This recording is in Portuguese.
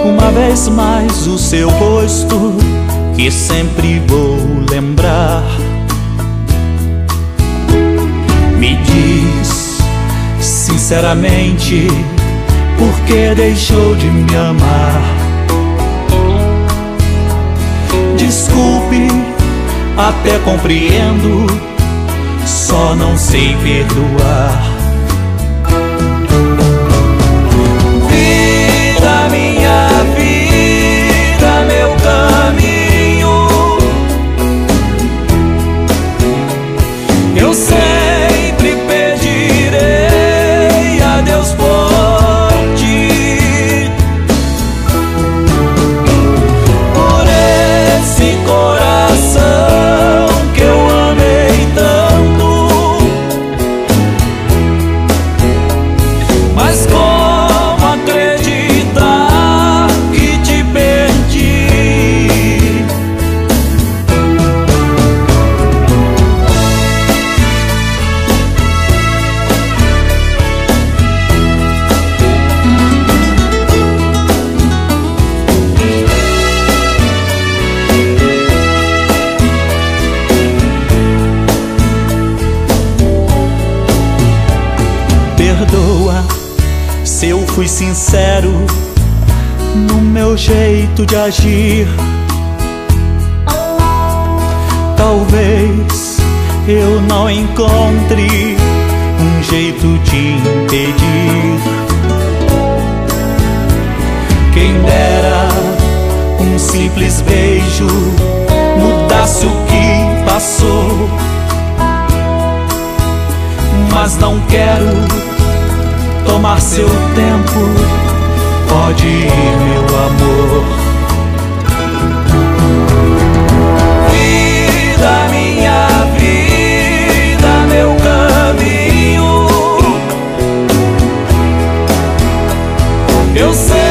uma vez mais o seu rosto, que sempre vou lembrar. Me diz sinceramente por que deixou de me amar. Desculpe, até compreendo, só não sei perdoar. Vida, minha vida, meu caminho, eu sempre pedirei a Deus por ti, por esse coração que eu amei tanto. Mas como acreditar que te perdi? Perdoa se eu fui sincero no meu jeito de agir. Talvez eu não encontre um jeito de impedir. Quem dera um simples beijo mudasse o que passou, mas não quero tomar seu tempo. Pode ir, meu amor. Vida, minha vida, meu caminho, eu sei